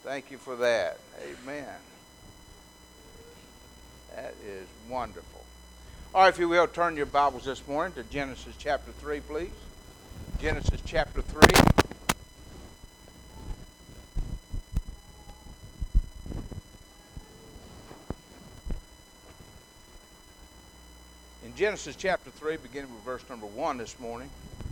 Thank you for that. Amen. That is wonderful. All right, if you will, turn your Bibles this morning to Genesis chapter 3, please. Genesis chapter 3. In Genesis chapter 3, beginning with verse number 1 this morning.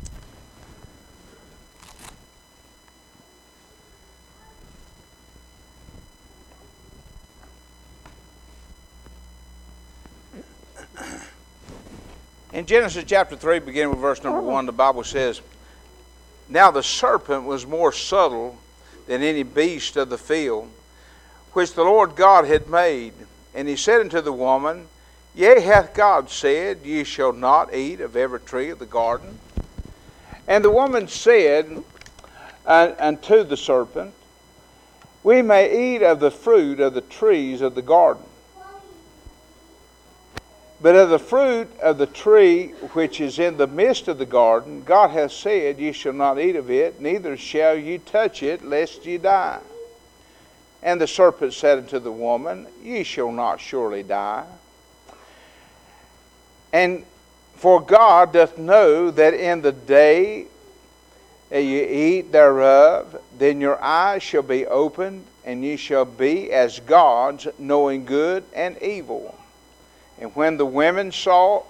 In Genesis chapter 3, beginning with verse number 1, the Bible says, "Now the serpent was more subtle than any beast of the field, which the Lord God had made. And he said unto the woman, Yea, hath God said, Ye shall not eat of every tree of the garden? And the woman said unto the serpent, We may eat of the fruit of the trees of the garden. But of the fruit of the tree which is in the midst of the garden, God hath said, Ye shall not eat of it, neither shall ye touch it, lest ye die. And the serpent said unto the woman, Ye shall not surely die. And for God doth know that in the day that ye eat thereof, then your eyes shall be opened, and ye shall be as gods, knowing good and evil. And when the woman saw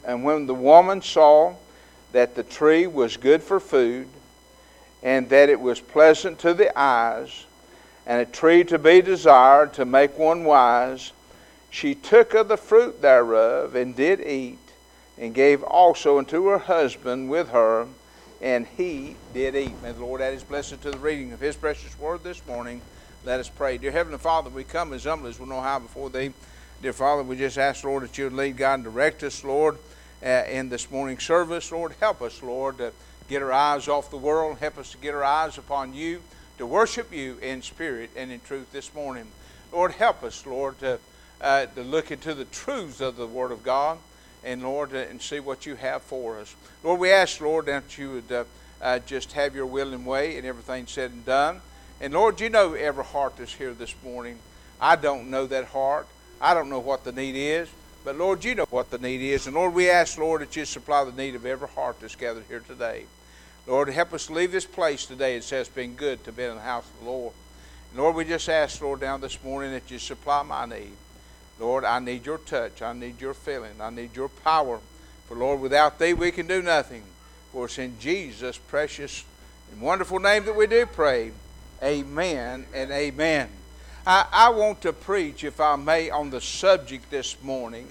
that the tree was good for food, and that it was pleasant to the eyes, and a tree to be desired to make one wise, she took of the fruit thereof, and did eat, and gave also unto her husband with her, and he did eat." May the Lord add his blessing to the reading of his precious word this morning. Let us pray. Dear Heavenly Father, we come as humble as we know how before thee. Dear Father, we just ask, Lord, that you would lead, God, and direct us, Lord, in this morning service. Lord, help us, Lord, to get our eyes off the world. Help us to get our eyes upon you, to worship you in spirit and in truth this morning. Lord, help us, Lord, to look into the truths of the Word of God, and, Lord, and see what you have for us. Lord, we ask, Lord, that you would just have your will and way and everything said and done. And, Lord, you know every heart that's here this morning. I don't know that heart. I don't know what the need is, but Lord, you know what the need is. And Lord, we ask, Lord, that you supply the need of every heart that's gathered here today. Lord, help us leave this place today. It says it's been good to be in the house of the Lord. And Lord, we just ask, Lord, down this morning that you supply my need. Lord, I need your touch. I need your feeling. I need your power. For Lord, without thee we can do nothing. For it's in Jesus' precious and wonderful name that we do pray. Amen and amen. I want to preach, if I may, on the subject this morning,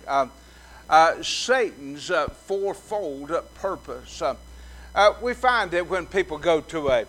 Satan's fourfold purpose. We find that when people go to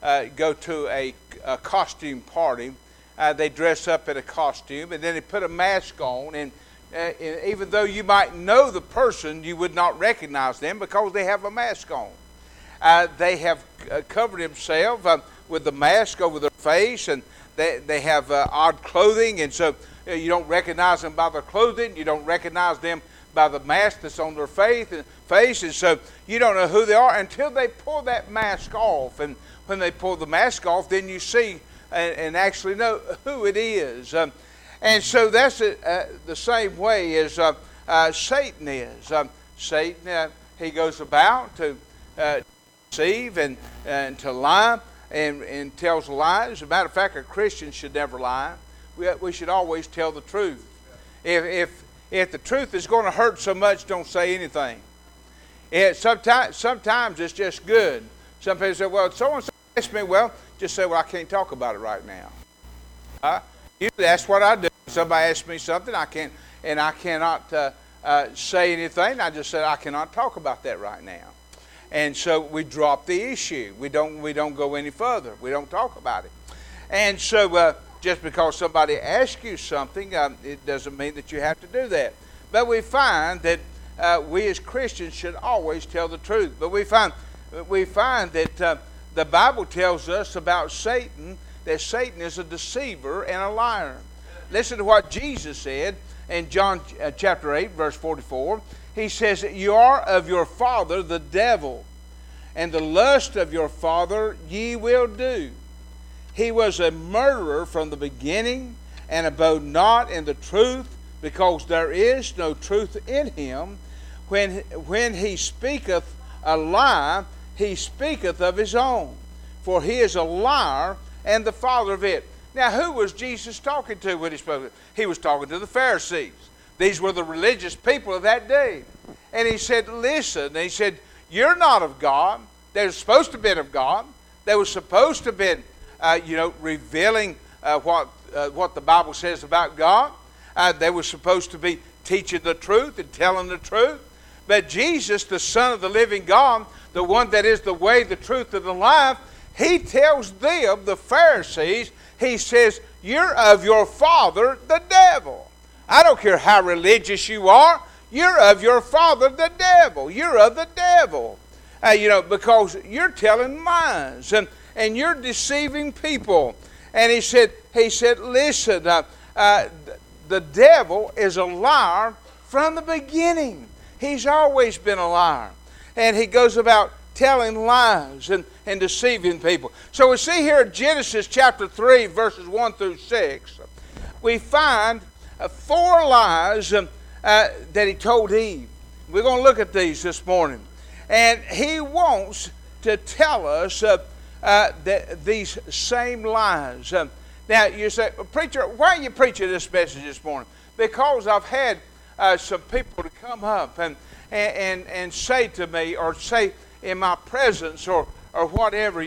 a costume party, they dress up in a costume, and then they put a mask on, and even though you might know the person, you would not recognize them because they have a mask on. They have covered themselves with the mask over their face, and they have odd clothing, and so you don't recognize them by their clothing. You don't recognize them by the mask that's on their face, and so you don't know who they are until they pull that mask off. And when they pull the mask off, then you see and actually know who it is. And so that's the same way as Satan is. Satan, he goes about to deceive and to lie. And tells lies. As a matter of fact, a Christian should never lie. We should always tell the truth. If the truth is going to hurt so much, don't say anything. Sometimes it's just good. Some people say, well, so-and-so asked me. Well, just say, well, I can't talk about it right now. Usually that's what I do. If somebody asks me something, I cannot say anything. I just said, I cannot talk about that right now. And so we drop the issue. We don't go any further. We don't talk about it. And so just because somebody asks you something, it doesn't mean that you have to do that. But we find that we as Christians should always tell the truth. But we find that the Bible tells us about Satan, that Satan is a deceiver and a liar. Listen to what Jesus said in John chapter 8, verse 44. He says, You are of your father the devil, and the lust of your father ye will do. he was a murderer from the beginning, and abode not in the truth, because there is no truth in him. When he speaketh a lie, he speaketh of his own, for he is a liar and the father of it. Now, who was Jesus talking to when he spoke? He was talking to the Pharisees. These were the religious people of that day. And he said, listen, and he said, you're not of God. They were supposed to have been of God. They were supposed to have been, revealing what the Bible says about God. They were supposed to be teaching the truth and telling the truth. But Jesus, the Son of the living God, the one that is the way, the truth, and the life, he tells them, the Pharisees, he says, you're of your father, the devil. I don't care how religious you are. You're of your father, the devil. You're of the devil. Because you're telling lies and you're deceiving people. And he said, listen, the devil is a liar from the beginning. He's always been a liar. And he goes about telling lies and deceiving people. So we see here in Genesis chapter 3, verses 1 through 6, we find 4 lies that he told Eve. We're going to look at these this morning. And he wants to tell us these same lies. Now, you say, preacher, why are you preaching this message this morning? Because I've had some people to come up and say to me, or say in my presence, or whatever,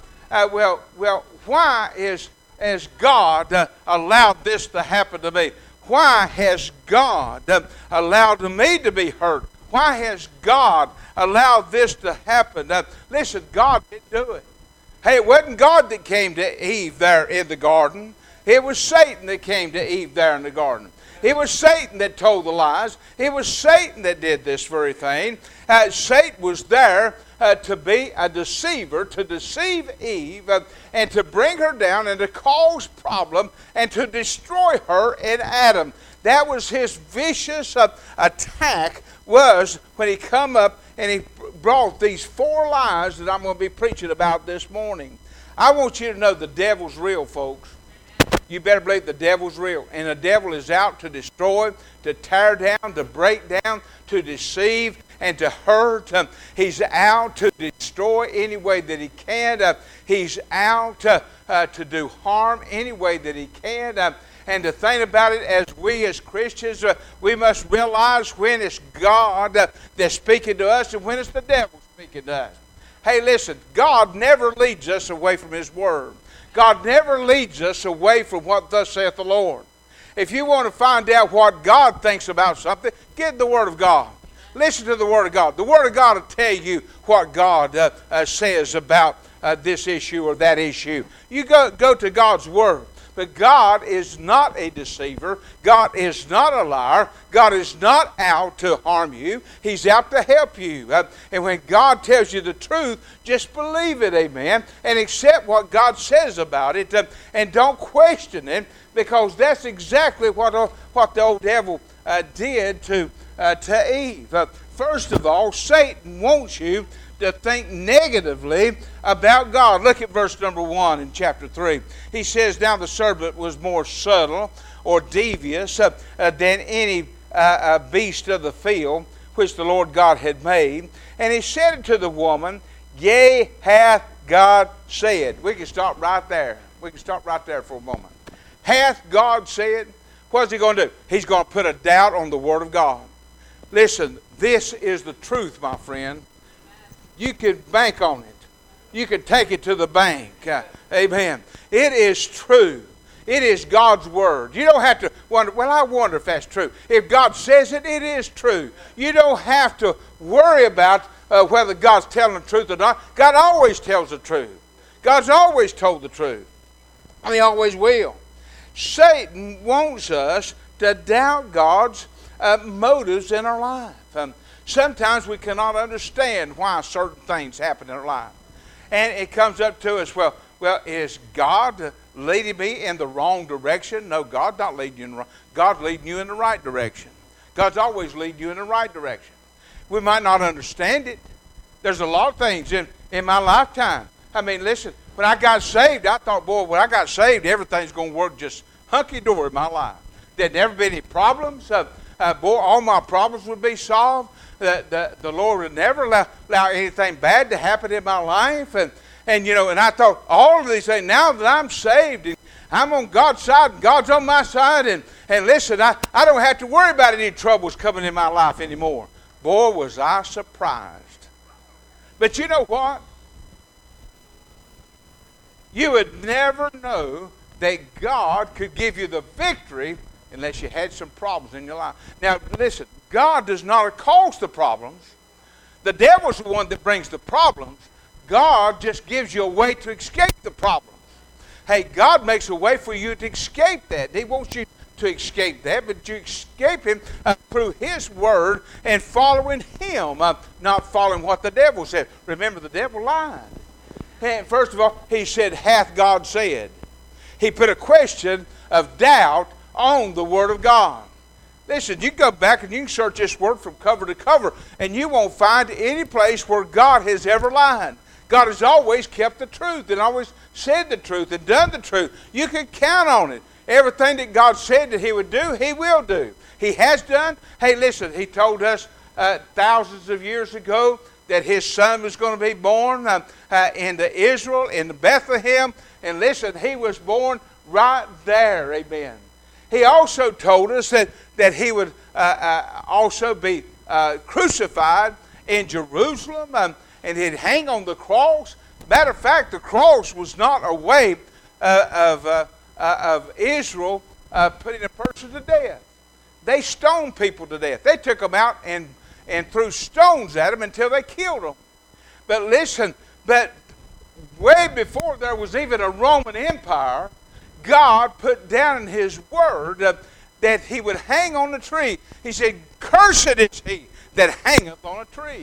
well, why has God allowed this to happen to me? Why has God allowed me to be hurt? Why has God allowed this to happen? Listen, God didn't do it. Hey, it wasn't God that came to Eve there in the garden. It was Satan that came to Eve there in the garden. It was Satan that told the lies. It was Satan that did this very thing. Satan was there to be a deceiver, to deceive Eve, and to bring her down and to cause problem and to destroy her and Adam. That was his vicious attack, was when he come up and he brought these 4 lies that I'm going to be preaching about this morning. I want you to know the devil's real, folks. You better believe the devil's real. And the devil is out to destroy, to tear down, to break down, to deceive, and to hurt. He's out to destroy any way that he can. He's out to do harm any way that he can. And to think about it, as we as Christians, we must realize when it's God that's speaking to us and when it's the devil speaking to us. Hey, listen, God never leads us away from his word. God never leads us away from what thus saith the Lord. If you want to find out what God thinks about something, get the Word of God. Listen to the Word of God. The Word of God will tell you what God says about this issue or that issue. You go to God's Word. But God is not a deceiver. God is not a liar. God is not out to harm you. He's out to help you. And when God tells you the truth, just believe it, amen, and accept what God says about it, and don't question it, because that's exactly what the old devil did to Eve. First of all, Satan wants you to think negatively about God. Look at verse number 1 in chapter 3. He says, now the serpent was more subtle or devious than any beast of the field which the Lord God had made. And he said unto the woman, yea, hath God said. We can stop right there. We can stop right there for a moment. Hath God said? What's he going to do? He's going to put a doubt on the Word of God. Listen, this is the truth, my friend. You can bank on it. You can take it to the bank. Amen. It is true. It is God's Word. You don't have to wonder, well, I wonder if that's true. If God says it, it is true. You don't have to worry about whether God's telling the truth or not. God always tells the truth. God's always told the truth. And he always will. Satan wants us to doubt God's motives in our life. Sometimes we cannot understand why certain things happen in our life. And it comes up to us, well, is God leading me in the wrong direction? No, God's not leading you in the wrong. God's leading you in the right direction. God's always leading you in the right direction. We might not understand it. There's a lot of things in my lifetime I mean, listen, when I got saved, I thought, boy, when I got saved, everything's going to work just hunky-dory in my life. There'd never been any problems. Boy, all my problems would be solved. The Lord would never allow anything bad to happen in my life. And I thought all of these things, now that I'm saved and I'm on God's side and God's on my side, and listen, I don't have to worry about any troubles coming in my life anymore. Boy, was I surprised. But you know what? You would never know that God could give you the victory unless you had some problems in your life. Now, listen, God does not cause the problems. The devil's the one that brings the problems. God just gives you a way to escape the problems. Hey, God makes a way for you to escape that. He wants you to escape that, but you escape him through his word and following him, not following what the devil said. Remember, the devil lied. And first of all, he said, hath God said? He put a question of doubt on the word of God. Listen, you go back and you can search this word from cover to cover, and you won't find any place where God has ever lied. God has always kept the truth and always said the truth and done the truth. You can count on it. Everything that God said that he would do, he will do. He has done. Hey, listen, he told us thousands of years ago that his son was going to be born into Israel, in Bethlehem. And listen, he was born right there. Amen. He also told us that he would also be crucified in Jerusalem, and he'd hang on the cross. Matter of fact, the cross was not a way of Israel putting a person to death. They stoned people to death. They took them out and threw stones at them until they killed them. But listen, but way before there was even a Roman Empire, God put down in his word that he would hang on the tree. He said, cursed is he that hangeth on a tree.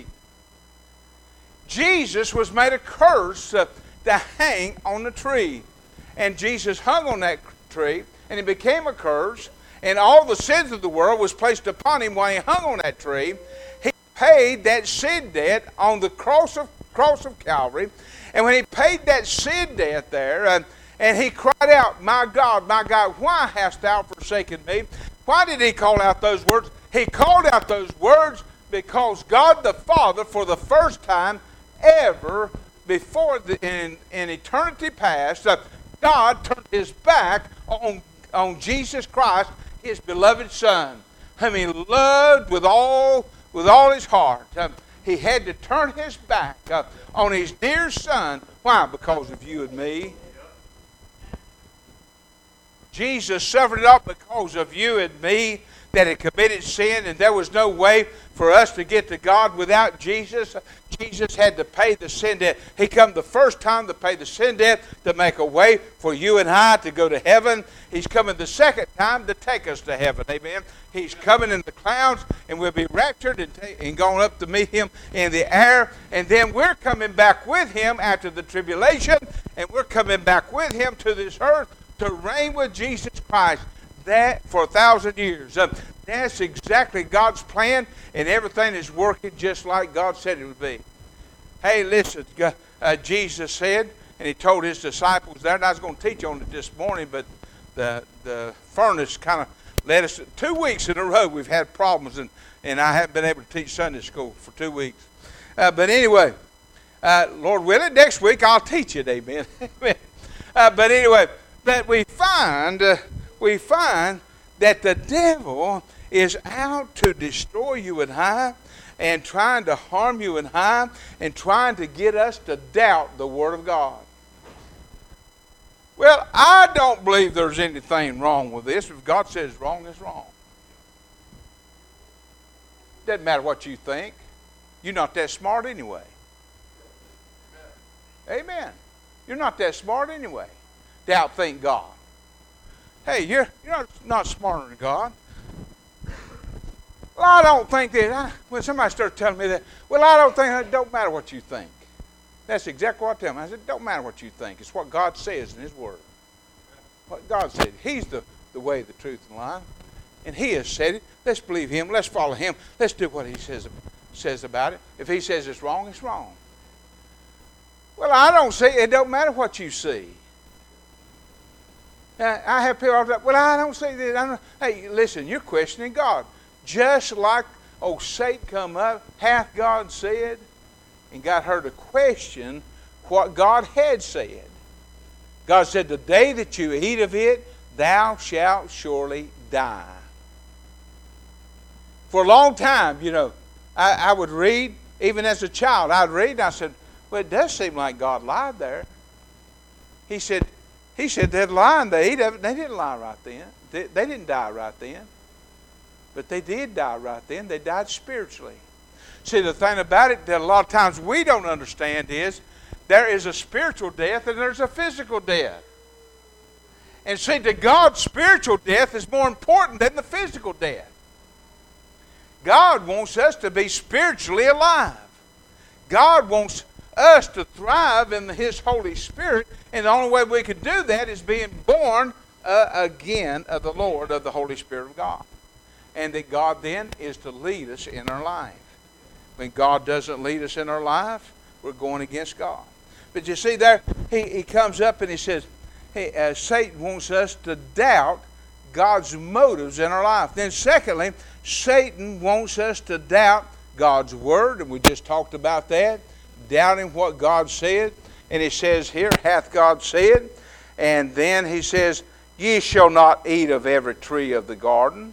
Jesus was made a curse to hang on the tree. And Jesus hung on that tree, and he became a curse, and all the sins of the world was placed upon him while he hung on that tree. He paid that sin debt on the cross of Calvary. And when he paid that sin debt there, and he cried out, my God, why hast thou forsaken me? Why did he call out those words? He called out those words because God the Father, for the first time ever before in eternity past, God turned his back on Jesus Christ, his beloved Son, whom he loved with all his heart. He had to turn his back on his dear Son. Why? Because of you and me. Jesus suffered it all because of you and me that had committed sin, and there was no way for us to get to God without Jesus. Jesus had to pay the sin debt. He come the first time to pay the sin debt, to make a way for you and I to go to heaven. He's coming the second time to take us to heaven. Amen. He's coming in the clouds, and we'll be raptured and going up to meet him in the air. And then we're coming back with him after the tribulation, and we're coming back with him to this earth to reign with Jesus Christ. That for 1,000 years. That's exactly God's plan, and everything is working just like God said it would be. Hey, listen, Jesus said, and he told his disciples there, and I was going to teach on it this morning, but the furnace kind of led us 2 weeks in a row. We've had problems, and I haven't been able to teach Sunday school for 2 weeks. But anyway, Lord willing, next week I'll teach it, amen. But anyway, that we find that the devil is out to destroy you and I, and trying to harm you and I, and trying to get us to doubt the Word of God. Well, I don't believe there's anything wrong with this. If God says wrong, it's wrong. Doesn't matter what you think. You're not that smart anyway. Amen. You're not that smart anyway to outthink God. Hey, you're not smarter than God. Well, I don't think that. When somebody starts telling me that, well, I don't think, it don't matter what you think. That's exactly what I tell them. I said, it don't matter what you think. It's what God says in his word. What God said. He's the way, the truth, and life. And he has said it. Let's believe him. Let's follow him. Let's do what he says about it. If he says it's wrong, it's wrong. Well, I don't see. It don't matter what you see. I have people all the time, well, I don't see this. Hey, listen, you're questioning God. Just like old Satan come up, hath God said, and got her to question what God had said. God said, the day that you eat of it, thou shalt surely die. For a long time, I would read, even as a child, I'd read, and I said, well, it does seem like God lied there. He said they're lying, they eat of it. They didn't lie right then. They didn't die right then. But they did die right then. They died spiritually. See, the thing about it that a lot of times we don't understand is there is a spiritual death and there's a physical death. And see, to God, spiritual death is more important than the physical death. God wants us to be spiritually alive. God wants us to thrive in His Holy Spirit, and the only way we can do that is being born again of the Lord, of the Holy Spirit of God. And that God then is to lead us in our life. When God doesn't lead us in our life, we're going against God. But you see there, he comes up and he says, hey, Satan wants us to doubt God's motives in our life. Then secondly, Satan wants us to doubt God's word, and we just talked about that, doubting what God said. And he says here, hath God said? And then he says, ye shall not eat of every tree of the garden.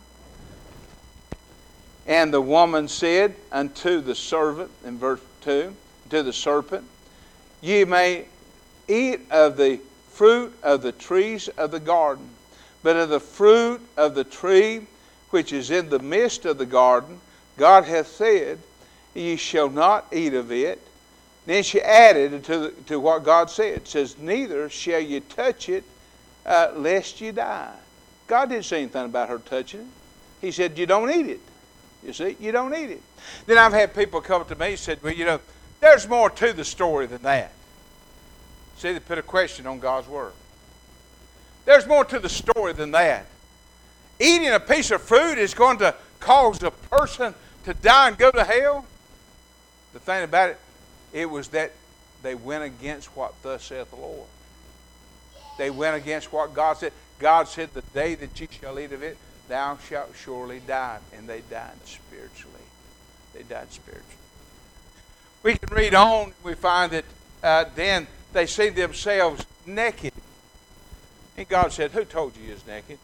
And the woman said unto the servant, in verse 2, to the serpent, ye may eat of the fruit of the trees of the garden, but of the fruit of the tree which is in the midst of the garden, God hath said, ye shall not eat of it. Then she added to what God said. It says, neither shall you touch it, lest you die. God didn't say anything about her touching it. He said, you don't eat it. You see, you don't eat it. Then I've had people come up to me and said, well, there's more to the story than that. See, they put a question on God's word. There's more to the story than that. Eating a piece of fruit is going to cause a person to die and go to hell. The thing about it, it was that they went against what thus saith the Lord. They went against what God said. God said, the day that ye shall eat of it, thou shalt surely die. And they died spiritually. They died spiritually. We can read on. We find that then they see themselves naked. And God said, who told you you was naked?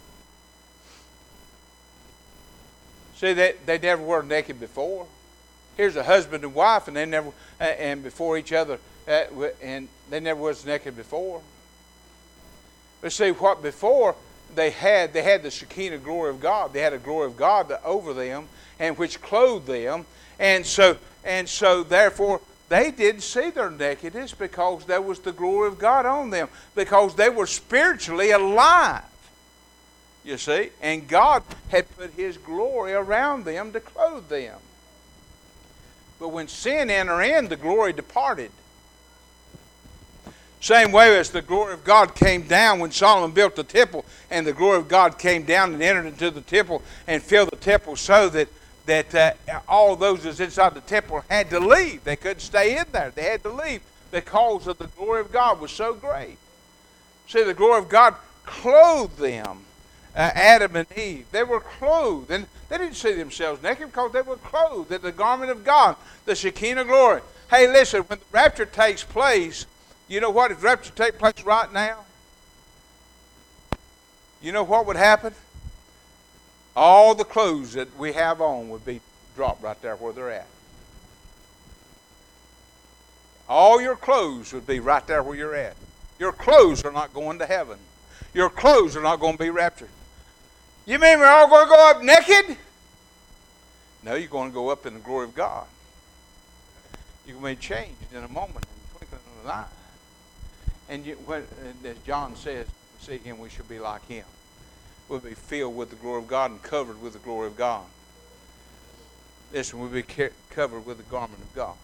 See, they never were naked before. Here's a husband and wife, and they never, and before each other, and they never was naked before. But see, what before they had the Shekinah glory of God. They had a glory of God over them, and which clothed them, and so therefore they didn't see their nakedness because there was the glory of God on them, because they were spiritually alive. You see, and God had put His glory around them to clothe them. But when sin entered in, the glory departed. Same way as the glory of God came down when Solomon built the temple, and the glory of God came down and entered into the temple and filled the temple so that all those that was inside the temple had to leave. They couldn't stay in there. They had to leave because of the glory of God was so great. See, the glory of God clothed them. Adam and Eve, they were clothed, and they didn't see themselves naked because they were clothed in the garment of God, the Shekinah glory. Hey, listen, when the rapture takes place, you know what? If the rapture takes place right now, you know what would happen? All the clothes that we have on would be dropped right there where they're at. All your clothes would be right there where you're at. Your clothes are not going to heaven. Your clothes are not going to be raptured. You mean we're all going to go up naked? No, you're going to go up in the glory of God. You're going to be changed in a moment, in the twinkling of an eye. And as John says, see Him, we shall be like Him. We'll be filled with the glory of God and covered with the glory of God. Listen, we'll be covered with the garment of God.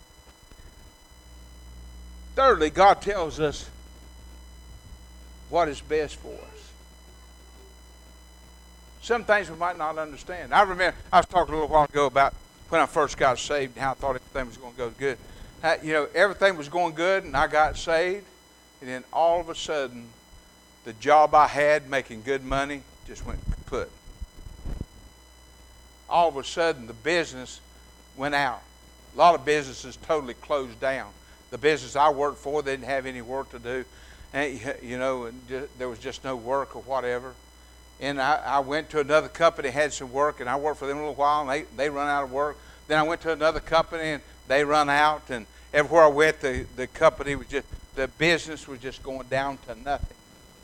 Thirdly, God tells us what is best for us. Some things we might not understand. I remember I was talking a little while ago about when I first got saved and how I thought everything was going to go good. everything was going good, and I got saved, and then all of a sudden, the job I had making good money just went kaput. All of a sudden, the business went out. A lot of businesses totally closed down. The business I worked for, they didn't have any work to do. And, there was just no work or whatever. And I went to another company, had some work, and I worked for them a little while, and they run out of work. Then I went to another company, and they run out. And everywhere I went, the company was just, the business was just going down to nothing.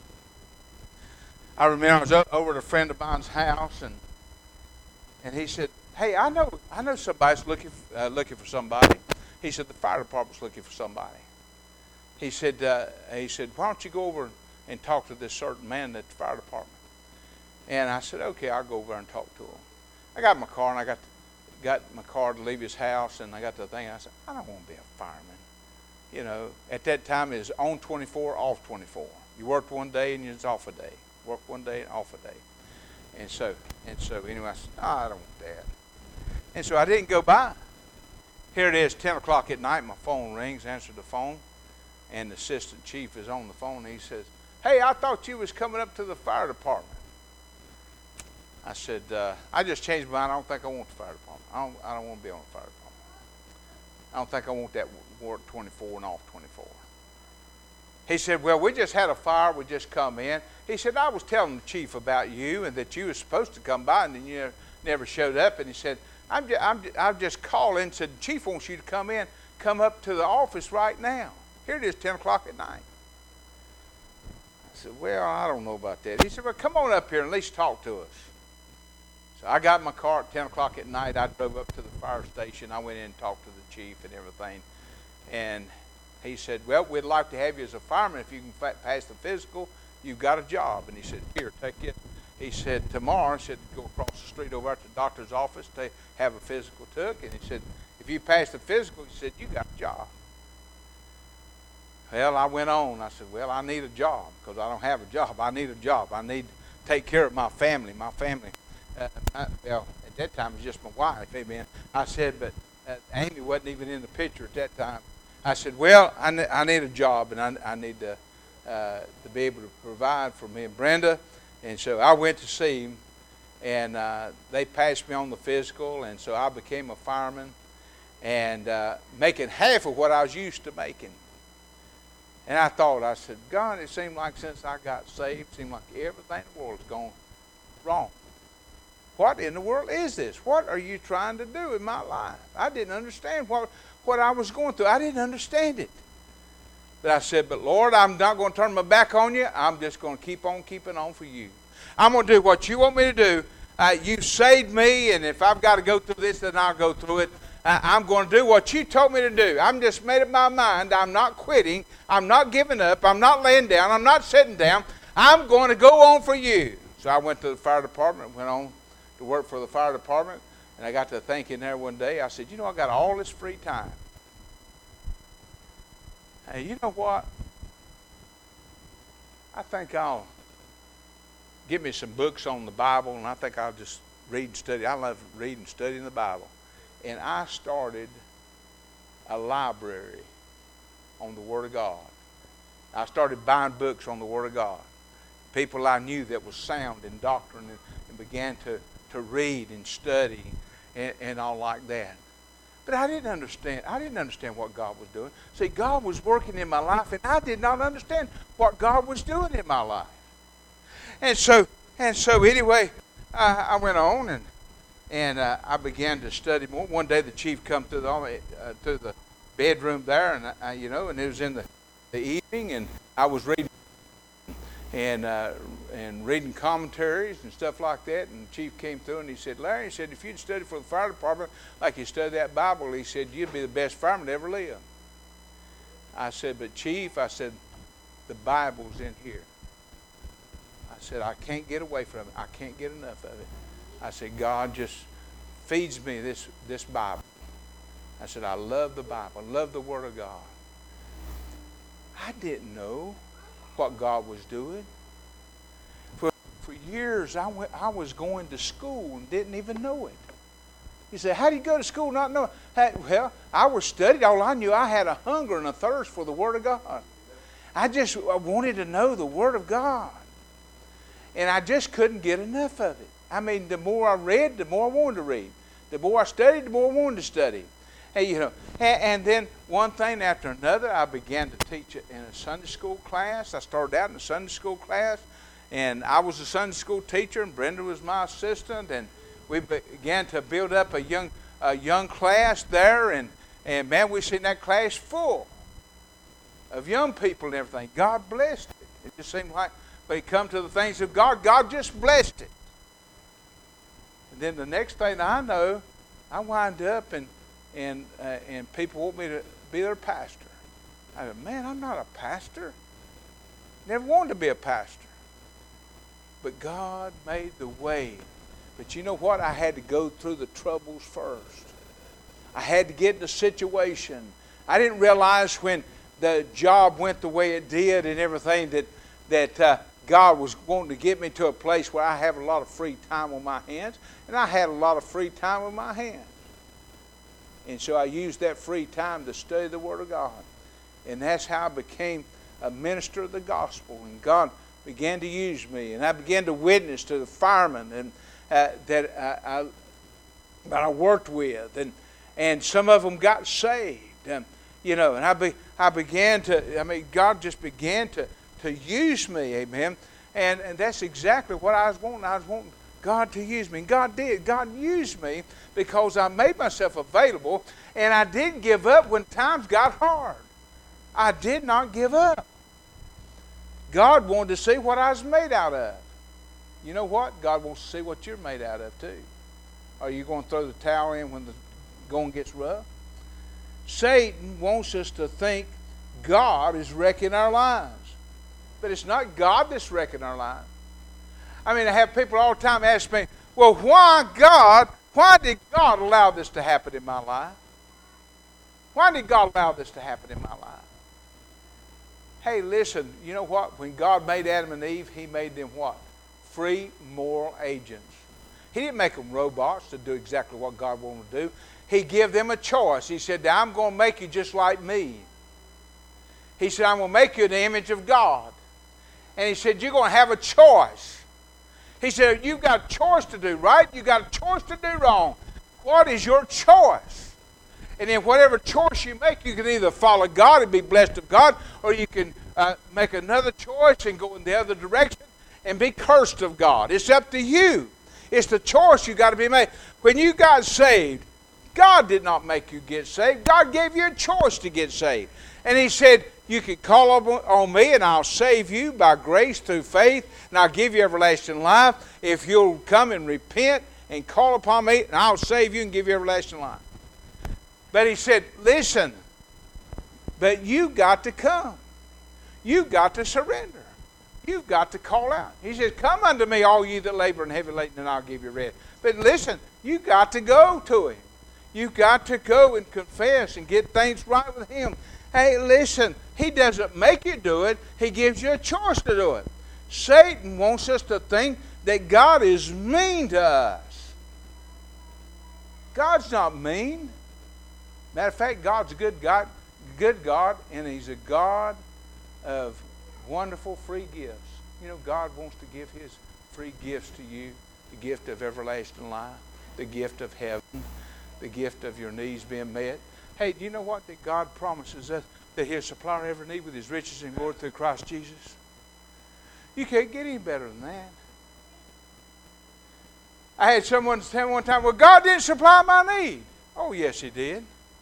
I remember I was over at a friend of mine's house, and he said, "Hey, I know somebody's looking for somebody." He said, "The fire department's looking for somebody." He said, "Why don't you go over and talk to this certain man at the fire department?" And I said, "Okay, I'll go over and talk to him." I got in my car, and I got my car to leave his house, and I got to the thing, and I said, "I don't want to be a fireman." At that time, it was on 24, off 24. You worked one day, and you was off a day. Work one day and off a day. And so anyway, I said, I don't want that. And so I didn't go by. Here it is, 10 o'clock at night, my phone rings, answered the phone, and the assistant chief is on the phone. He says, "Hey, I thought you was coming up to the fire department." I said, "I just changed my mind. I don't think I want the fire department. I don't want to be on the fire department. I don't think I want that work 24 and off 24. He said, "Well, we just had a fire. We just come in." He said, "I was telling the chief about you and that you were supposed to come by, and then you never showed up." And he said, I'm just calling and said, "The chief wants you to come up to the office right now." Here it is, 10 o'clock at night. I said, "Well, I don't know about that." He said, "Well, come on up here and at least talk to us." So I got in my car at 10 o'clock at night. I drove up to the fire station. I went in and talked to the chief and everything. And he said, "Well, we'd like to have you as a fireman. If you can pass the physical, you've got a job." And he said, "Here, take it." He said, "Tomorrow," he said, "go across the street over at the doctor's office to have a physical took." And he said, "If you pass the physical," he said, "you got a job." Well, I went on. I said, "Well, I need a job because I don't have a job. I need a job. I need to take care of my family." My family, at that time, it was just my wife. Amen. I said, but Amy wasn't even in the picture at that time. I said, "Well, I need a job, and I need to be able to provide for me and Brenda." And so I went to see him, and they passed me on the physical, and so I became a fireman, and making half of what I was used to making. And I said, "God, it seemed like since I got saved, it seemed like everything in the world has gone wrong. What in the world is this? What are you trying to do in my life?" I didn't understand what I was going through. I didn't understand it. But I said, "But Lord, I'm not going to turn my back on you. I'm just going to keep on keeping on for you. I'm going to do what you want me to do. You saved me, and if I've got to go through this, then I'll go through it. I'm going to do what you told me to do. I'm just made up my mind. I'm not quitting. I'm not giving up. I'm not laying down. I'm not sitting down. I'm going to go on for you." So I went to the fire department, went on to work for the fire department, and I got to thinking there one day. I said, I got all this free time. Hey, you know what? I think I'll give me some books on the Bible, and I think I'll just read and study. I love reading and studying the Bible. And I started a library on the Word of God. I started buying books on the Word of God. People I knew that was sound in doctrine, and began to read and study and all like that. But I didn't understand. I didn't understand what God was doing. See, God was working in my life, and I did not understand what God was doing in my life. And so anyway, I went on and I began to study more. One day the chief come to the bedroom there, and and it was in the evening, and I was reading and reading commentaries and stuff like that. And the chief came through and he said, "Larry," he said, "if you'd studied for the fire department like you studied that Bible," he said, "you'd be the best fireman to ever live." I said, "But Chief," I said, "the Bible's in here." I said, "I can't get away from it. I can't get enough of it." I said, "God just feeds me this Bible." I said, "I love the Bible. I love the Word of God." I didn't know what God was doing. For years, I was going to school and didn't even know it. You say, how do you go to school not knowing? Well, I was studied. All I knew, I had a hunger and a thirst for the Word of God. I wanted to know the Word of God. And I just couldn't get enough of it. I mean, the more I read, the more I wanted to read. The more I studied, the more I wanted to study. And then one thing after another, I began to teach it in a Sunday school class. I started out in a Sunday school class, and I was a Sunday school teacher, and Brenda was my assistant, and we began to build up a young class there, and man, we seen that class full of young people and everything. God blessed it. It just seemed like when it come to the things of God, God just blessed it. And then the next thing I know, I wind up and people want me to be their pastor. I said, man, I'm not a pastor. Never wanted to be a pastor. But God made the way. But you know what? I had to go through the troubles first. I had to get in the situation. I didn't realize when the job went the way it did and everything that God was wanting to get me to a place where I have a lot of free time on my hands. And I had a lot of free time on my hands. And so I used that free time to study the Word of God. And that's how I became a minister of the gospel. And God began to use me. And I began to witness to the firemen and that I worked with. And some of them got saved. And I began to, God just began to use me. Amen. And that's exactly what I was wanting. I was wanting God to use me. And God did. God used me because I made myself available, and I didn't give up when times got hard. I did not give up. God wanted to see what I was made out of. You know what? God wants to see what you're made out of too. Are you going to throw the towel in when the going gets rough? Satan wants us to think God is wrecking our lives. But it's not God that's wrecking our lives. I have people all the time ask me, well, why did God allow this to happen in my life? Why did God allow this to happen in my life? Hey, listen, you know what? When God made Adam and Eve, He made them what? Free moral agents. He didn't make them robots to do exactly what God wanted to do. He gave them a choice. He said, I'm going to make you just like me. He said, I'm going to make you in the image of God. And He said, you're going to have a choice. He said, you've got a choice to do right. You've got a choice to do wrong. What is your choice? And then whatever choice you make, you can either follow God and be blessed of God, or you can make another choice and go in the other direction and be cursed of God. It's up to you. It's the choice you got to be made. When you got saved, God did not make you get saved. God gave you a choice to get saved. And He said, you can call on me and I'll save you by grace through faith, and I'll give you everlasting life if you'll come and repent and call upon me, and I'll save you and give you everlasting life. But He said, listen, but you got to come. You've got to surrender. You've got to call out. He says, come unto me, all you that labor and heavy laden, and I'll give you rest. But listen, you got to go to Him. You've got to go and confess and get things right with Him. Hey, listen, He doesn't make you do it. He gives you a choice to do it. Satan wants us to think that God is mean to us. God's not mean. Matter of fact, God's a good God, and He's a God of wonderful free gifts. God wants to give His free gifts to you. The gift of everlasting life, the gift of heaven, the gift of your needs being met. Hey, do you know what? That God promises us that He'll supply every need with His riches and glory through Christ Jesus. You can't get any better than that. I had someone tell me one time, well, God didn't supply my need. Oh, yes, He did.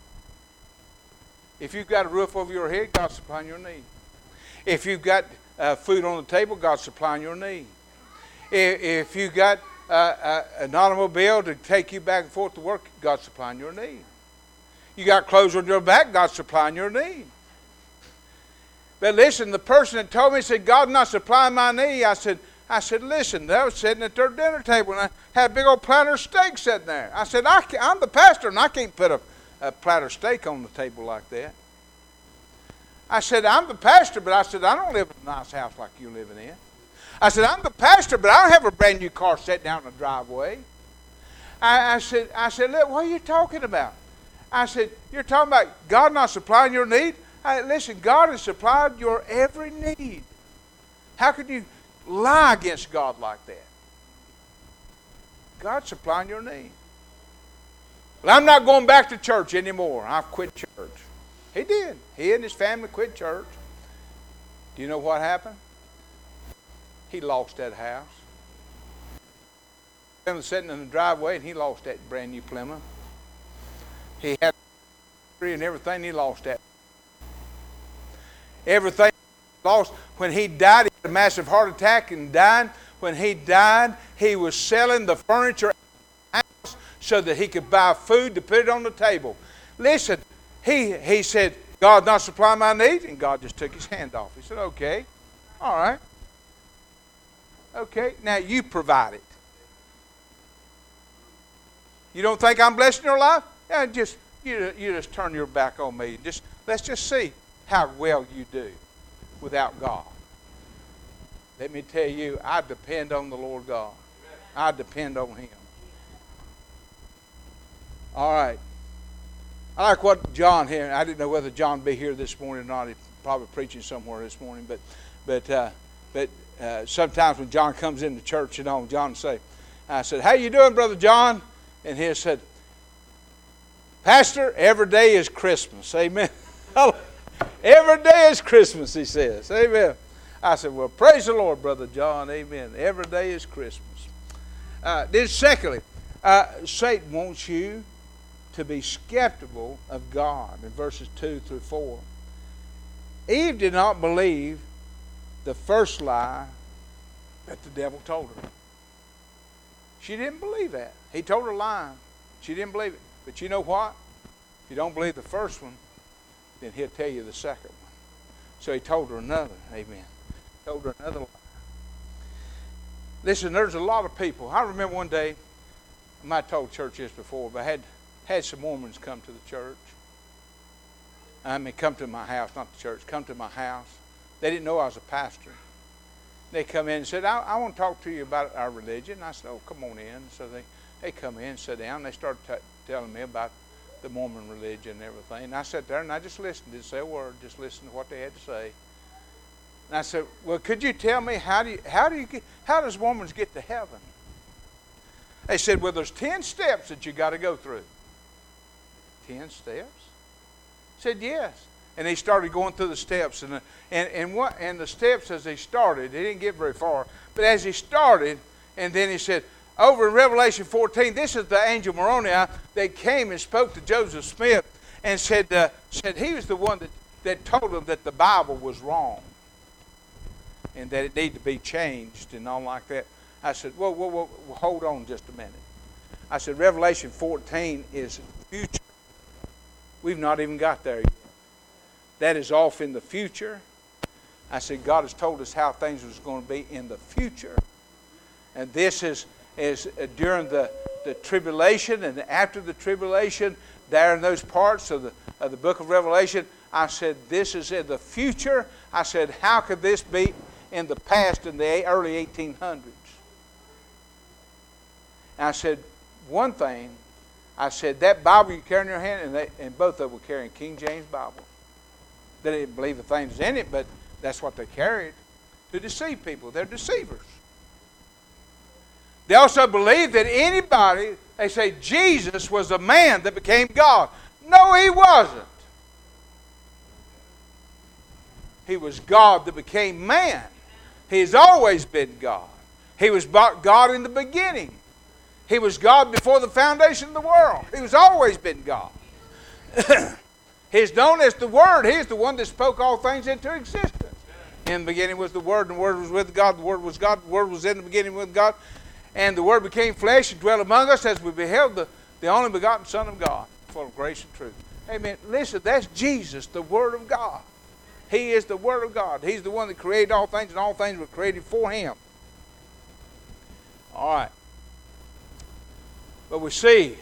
If you've got a roof over your head, God's supplying your need. If you've got food on the table, God's supplying your need. If you've got an automobile to take you back and forth to work, God's supplying your need. You got clothes on your back, God's supplying your need. But listen, the person that told me, said, God's not supplying my need. I said, listen, they were sitting at their dinner table, and I had a big old platter of steak sitting there. I said, I'm the pastor, and I can't put a platter of steak on the table like that. I said, I'm the pastor, but I said, I don't live in a nice house like you're living in. I said, I'm the pastor, but I don't have a brand new car set down in the driveway. I said, look, what are you talking about? I said, you're talking about God not supplying your need? Listen, God has supplied your every need. How could you lie against God like that? God's supplying your need. Well, I'm not going back to church anymore. I've quit church. He did. He and his family quit church. Do you know what happened? He lost that house. He was sitting in the driveway and he lost that brand new Plymouth. He had and everything, he lost that. Everything he lost. When he died, he had a massive heart attack and died. When he died, he was selling the furniture in the house so that he could buy food to put it on the table. Listen, he said, God not supply my need, and God just took his hand off. He said, okay, all right. Okay, now you provide it. You don't think I'm blessing your life? Yeah, you just turn your back on me. Let's just see how well you do without God. Let me tell you, I depend on the Lord God. I depend on Him. All right. I like what John here. I didn't know whether John would be here this morning or not. He's probably preaching somewhere this morning. But sometimes when John comes into church, John will say, I said, how you doing, Brother John? And he said, Pastor, every day is Christmas. Amen. Every day is Christmas, he says. Amen. I said, well, praise the Lord, Brother John. Amen. Every day is Christmas. Then secondly, Satan wants you to be skeptical of God in verses 2 through 4. Eve did not believe the first lie that the devil told her. She didn't believe that. He told her a lie. She didn't believe it. But you know what? If you don't believe the first one, then he'll tell you the second one. So he told her another. Amen. Told her another lie. Listen, there's a lot of people. I remember one day, I might have told church this before, but I had some Mormons come to the church. I mean, come to my house, not the church, come to my house. They didn't know I was a pastor. They come in and said, I want to talk to you about our religion. I said, oh, come on in. So they come in, sit down, and they started telling me about the Mormon religion and everything. And I sat there and I just listened, didn't say a word, just listened to what they had to say. And I said, well, could you tell me how does Mormons get to heaven? They said, well, there's 10 steps that you got to go through. 10 steps? I said, yes. And he started going through the steps, and the steps as he started, he didn't get very far, but as he started, and then he said, over in Revelation 14, this is the angel Moroni that came and spoke to Joseph Smith and said he was the one that told him that the Bible was wrong and that it needed to be changed and all like that. I said, whoa, hold on just a minute. I said, Revelation 14 is future. We've not even got there yet. That is off in the future. I said, God has told us how things was going to be in the future. And this is during the tribulation and after the tribulation, there in those parts of the book of Revelation. I said, this is in the future. I said, how could this be in the past in the early 1800s? And I said, one thing, I said, that Bible you carry in your hand, and both of them were carrying King James Bible. They didn't believe the things in it, but that's what they carried to deceive people. They're deceivers. They also believe that anybody, they say Jesus was a man that became God. No, he wasn't. He was God that became man. He's always been God. He was God in the beginning. He was God before the foundation of the world. He was always been God. He's known as the Word. He's the one that spoke all things into existence. In the beginning was the Word, and the Word was with God. The Word was God. The Word was in the beginning with God. And the Word became flesh and dwelt among us as we beheld the only begotten Son of God, full of grace and truth. Amen. Listen, that's Jesus, the Word of God. He is the Word of God. He's the one that created all things, and all things were created for Him. All right. But we see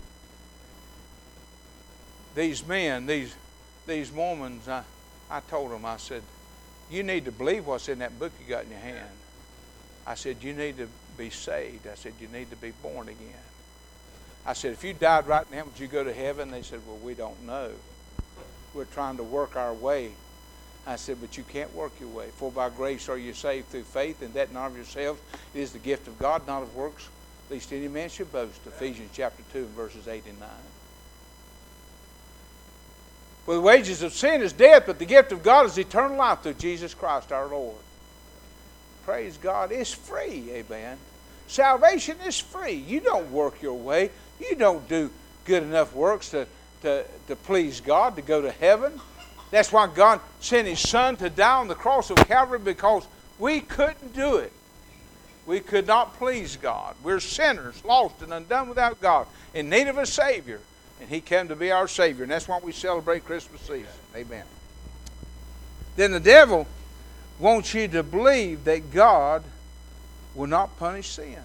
these men, these Mormons, I told them, I said, you need to believe what's in that book you got in your hand. I said, you need to be saved. I said, you need to be born again. I said, if you died right now, would you go to heaven? They said, well, we don't know. We're trying to work our way. I said, but you can't work your way. For by grace are you saved through faith, and that not of yourselves. It is the gift of God, not of works, lest any man should boast. Ephesians chapter 2 and verses 8 and 9. For the wages of sin is death, but the gift of God is eternal life through Jesus Christ our Lord. Praise God. It's free, amen. Salvation is free. You don't work your way. You don't do good enough works to please God, to go to heaven. That's why God sent His Son to die on the cross of Calvary, because we couldn't do it. We could not please God. We're sinners, lost and undone without God, in need of a Savior. And He came to be our Savior. And that's why we celebrate Christmas season. Amen. Then the devil wants you to believe that God will not punish sin.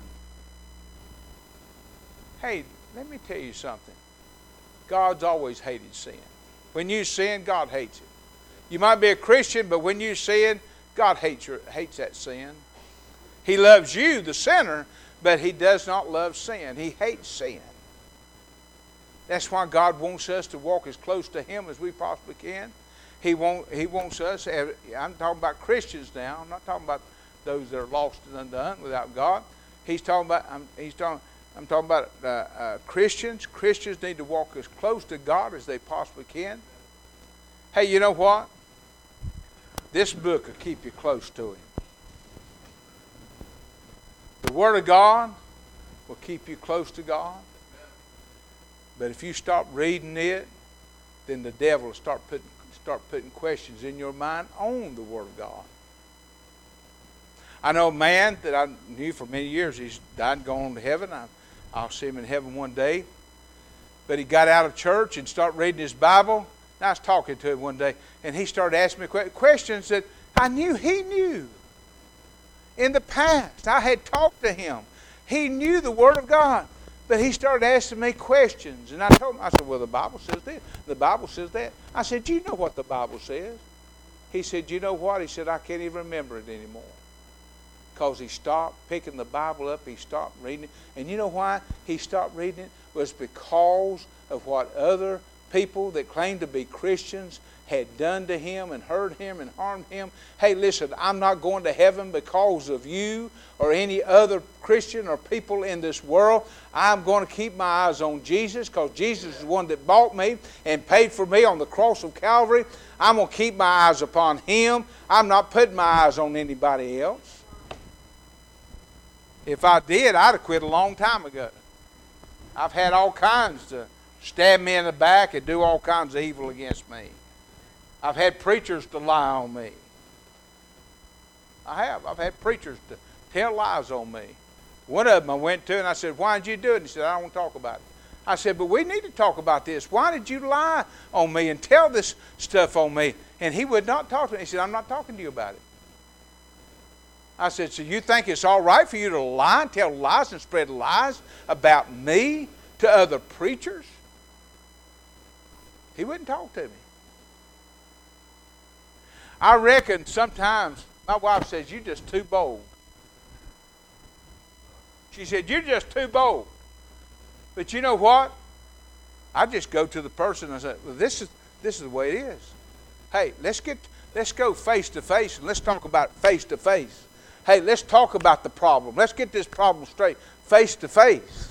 Hey, let me tell you something. God's always hated sin. When you sin, God hates it. You might be a Christian, but when you sin, God hates that sin. He loves you, the sinner, but He does not love sin. He hates sin. That's why God wants us to walk as close to Him as we possibly can. He wants us, I'm talking about Christians now. I'm not talking about those that are lost and undone without God. I'm talking about Christians. Christians need to walk as close to God as they possibly can. Hey, you know what? This book will keep you close to Him. The Word of God will keep you close to God. But if you stop reading it, then the devil will start putting questions in your mind on the Word of God. I know a man that I knew for many years. He's died and gone to heaven. I'll see him in heaven one day. But he got out of church and started reading his Bible. And I was talking to him one day, and he started asking me questions that I knew he knew. In the past, I had talked to him. He knew the Word of God. But he started asking me questions. And I told him, I said, well, the Bible says this. The Bible says that. I said, do you know what the Bible says? He said, you know what? He said, I can't even remember it anymore. Because he stopped picking the Bible up. He stopped reading it. And you know why he stopped reading it? Was because of what other people that claimed to be Christians had done to him and hurt him and harmed him. Hey, listen, I'm not going to heaven because of you or any other Christian or people in this world. I'm going to keep my eyes on Jesus, because Jesus is the one that bought me and paid for me on the cross of Calvary. I'm going to keep my eyes upon Him. I'm not putting my eyes on anybody else. If I did, I'd have quit a long time ago. I've had all kinds to stab me in the back and do all kinds of evil against me. I've had preachers to lie on me. I have. I've had preachers to tell lies on me. One of them I went to and I said, why did you do it? And he said, I don't want to talk about it. I said, but we need to talk about this. Why did you lie on me and tell this stuff on me? And he would not talk to me. He said, I'm not talking to you about it. I said, so you think it's all right for you to lie and tell lies and spread lies about me to other preachers? He wouldn't talk to me. I reckon sometimes my wife says, you're just too bold. She said, you're just too bold. But you know what? I just go to the person and say, well, this is the way it is. Hey, let's go face to face and let's talk about it face to face. Hey, let's talk about the problem. Let's get this problem straight face to face.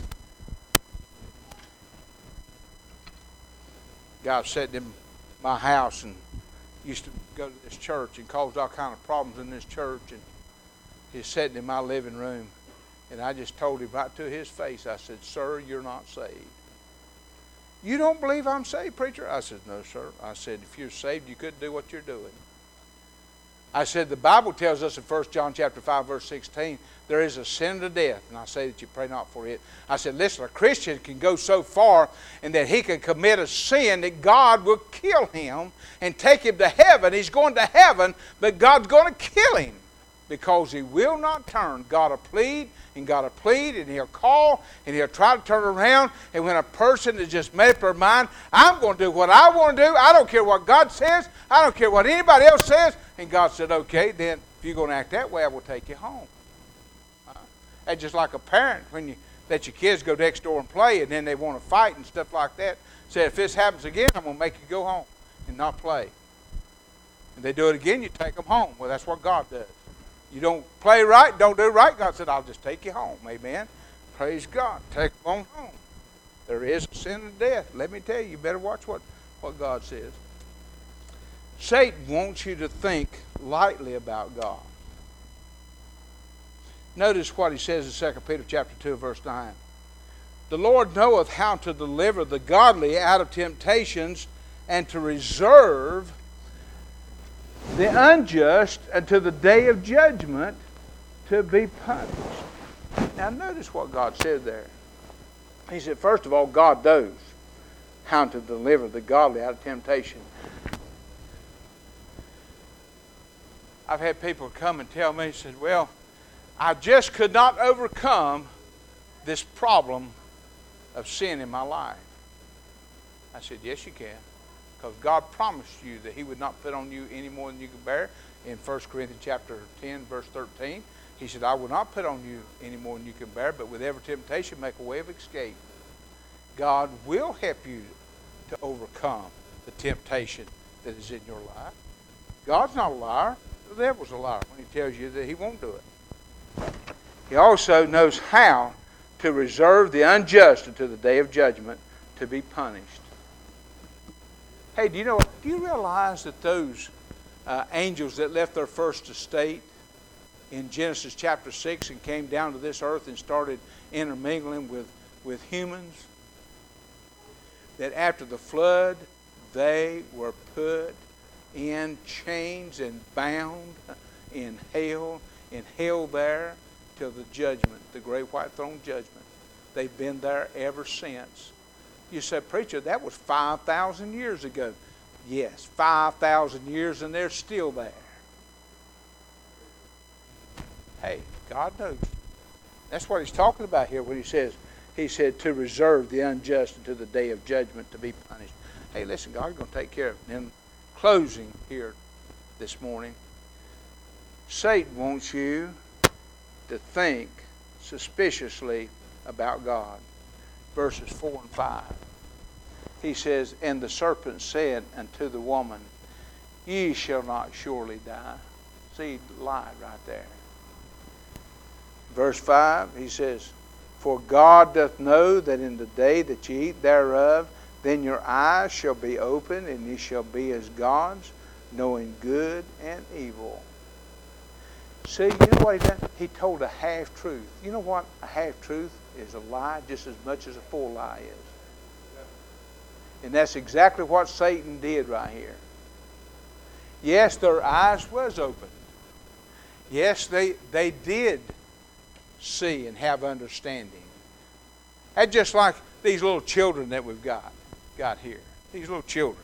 Guy was sitting in my house and used to go to this church and caused all kind of problems in this church. And he's sitting in my living room. And I just told him right to his face, I said, sir, you're not saved. You don't believe I'm saved, preacher? I said, no, sir. I said, if you're saved, you couldn't do what you're doing. I said, the Bible tells us in 1 John chapter 5, verse 16, there is a sin to death, and I say that you pray not for it. I said, listen, a Christian can go so far and that he can commit a sin that God will kill him and take him to heaven. He's going to heaven, but God's going to kill him because he will not turn. God will plead, and God will plead, and he'll call, and he'll try to turn around. And when a person has just made up their mind, I'm going to do what I want to do. I don't care what God says. I don't care what anybody else says. And God said, okay, then if you're going to act that way, I will take you home. That's just like a parent. When let your kids go next door and play, and then they want to fight and stuff like that. Say, if this happens again, I'm going to make you go home and not play. And they do it again, you take them home. Well, that's what God does. You don't play right, don't do right. God said, I'll just take you home. Amen. Praise God. Take them on home. There is a sin of death. Let me tell you, you better watch what God says. Satan wants you to think lightly about God. Notice what he says in 2 Peter chapter 2, verse 9. The Lord knoweth how to deliver the godly out of temptations and to reserve the unjust unto the day of judgment to be punished. Now notice what God said there. He said, first of all, God knows how to deliver the godly out of temptation. I've had people come and tell me, said, well, I just could not overcome this problem of sin in my life. I said, yes, you can. Because God promised you that He would not put on you any more than you could bear. In 1 Corinthians chapter 10, verse 13, He said, I will not put on you any more than you can bear, but with every temptation make a way of escape. God will help you to overcome the temptation that is in your life. God's not a liar. The devil's a liar when he tells you that he won't do it. He also knows how to reserve the unjust until the day of judgment to be punished. Hey, do you realize that those angels that left their first estate in Genesis chapter 6 and came down to this earth and started intermingling with humans, that after the flood they were put in chains and bound in hell there till the judgment, the great white throne judgment. They've been there ever since. You said, preacher, that was 5,000 years ago. Yes, 5,000 years and they're still there. Hey, God knows. That's what He's talking about here when He said to reserve the unjust until the day of judgment to be punished. Hey, listen, God's going to take care of it. In closing here this morning, Satan wants you to think suspiciously about God. Verses 4 and 5. He says, and the serpent said unto the woman, ye shall not surely die. See, he lied right there. Verse 5, he says, for God doth know that in the day that ye eat thereof, then your eyes shall be opened, and ye shall be as gods, knowing good and evil. See, you know what he done? He told a half-truth. You know what a half-truth is? A lie just as much as a full lie is. And that's exactly what Satan did right here. Yes, their eyes was opened. Yes, they did see and have understanding. That's just like these little children that we've got here. These little children.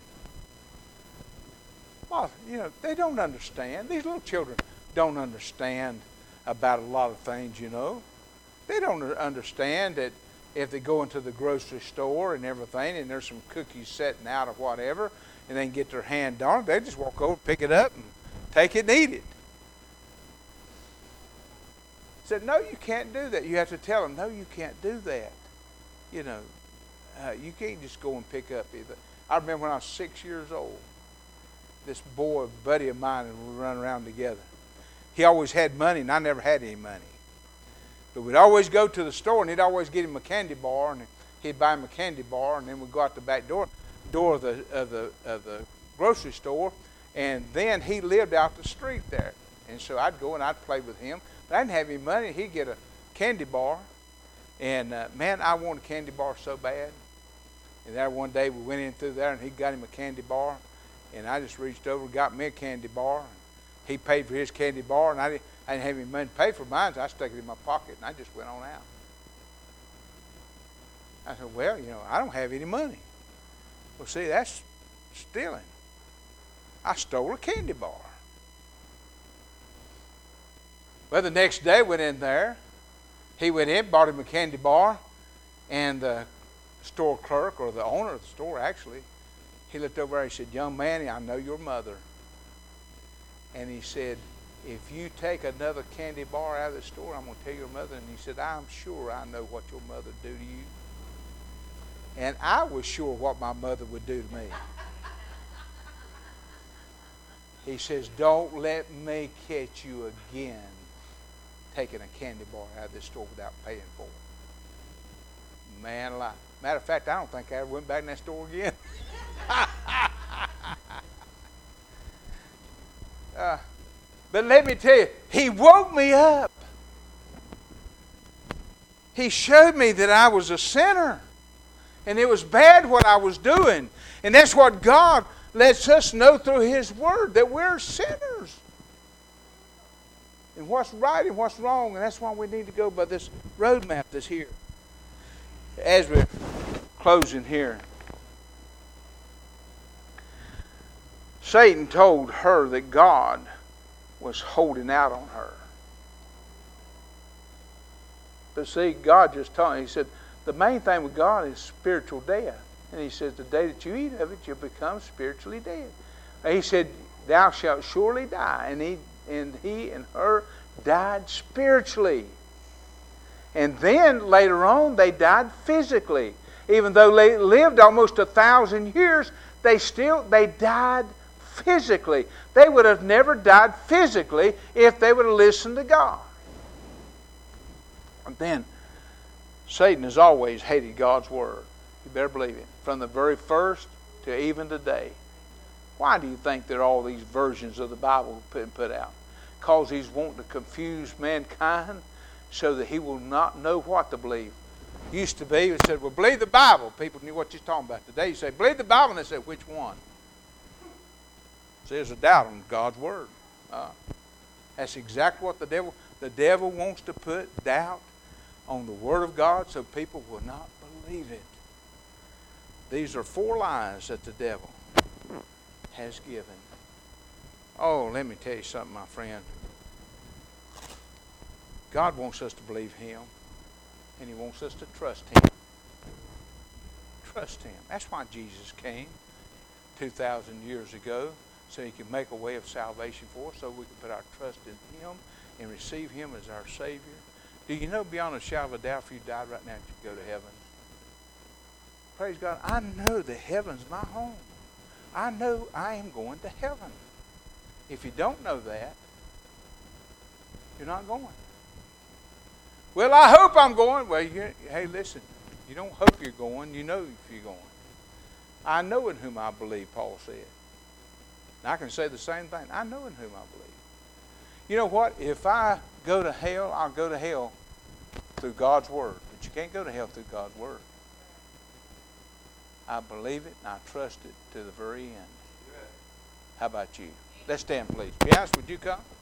Well, they don't understand. These little children don't understand about a lot of things, They don't understand that if they go into the grocery store and everything and there's some cookies sitting out or whatever and they can get their hand on it, they just walk over, pick it up, and take it and eat it. Said, no, you can't do that. You have to tell them, no, you can't do that. You can't just go and pick up either. I remember when I was 6 years old, this boy, a buddy of mine, and we run around together. He always had money, and I never had any money. But we'd always go to the store, and he'd always get him a candy bar, and he'd buy him a candy bar, and then we'd go out the back door of the grocery store, and then he lived out the street there. And so I'd go and I'd play with him. But I didn't have any money. He'd get a candy bar, and man, I wanted a candy bar so bad. And there one day we went in through there, and he got him a candy bar, and I just reached over and got me a candy bar. He paid for his candy bar, and I didn't have any money to pay for mine, so I stuck it in my pocket, and I just went on out. I said, well, I don't have any money. Well, see, that's stealing. I stole a candy bar. Well, the next day went in there. He went in, bought him a candy bar, and the store clerk, or the owner of the store actually, he looked over there and he said, young man, I know your mother. And he said, if you take another candy bar out of the store, I'm going to tell your mother. And he said, I'm sure I know what your mother would do to you. And I was sure what my mother would do to me. He says, don't let me catch you again taking a candy bar out of this store without paying for it. Man alive. Matter of fact, I don't think I ever went back in that store again. But let me tell you, he woke me up. He showed me that I was a sinner. And it was bad what I was doing. And that's what God lets us know through His Word, that we're sinners. And what's right and what's wrong. And that's why we need to go by this roadmap that's here. As we're closing here, Satan told her that God was holding out on her. But see, God just told him, He said, the main thing with God is spiritual death. And He says, the day that you eat of it, you'll become spiritually dead. And He said, thou shalt surely die. And he and her died spiritually. And then later on, they died physically. Even though they lived almost 1,000 years, they died physically. They would have never died physically if they would have listened to God. And then, Satan has always hated God's Word. You better believe it. From the very first to even today. Why do you think there are all these versions of the Bible put out? Because he's wanting to confuse mankind so that he will not know what to believe. Used to be, he said, well, believe the Bible. People knew what you're talking about. Today you say, believe the Bible, and they say, which one? So there's a doubt on God's Word. That's exactly what the devil wants to put doubt on the Word of God so people will not believe it. These are 4 lies that the devil has given. Oh, let me tell you something, my friend. God wants us to believe Him, and He wants us to trust Him. Trust Him. That's why Jesus came 2,000 years ago, so He could make a way of salvation for us, so we can put our trust in Him and receive Him as our Savior. Do you know beyond a shadow of a doubt, if you died right now, you could go to heaven? Praise God. I know that heaven's my home. I know I am going to heaven. If you don't know that, you're not going. Well, I hope I'm going. Well, hey, listen. You don't hope you're going. You know if you're going. I know in whom I believe, Paul said. And I can say the same thing. I know in whom I believe. You know what? If I go to hell, I'll go to hell through God's Word. But you can't go to hell through God's Word. I believe it and I trust it to the very end. How about you? Let's stand, please. Yes, would you come?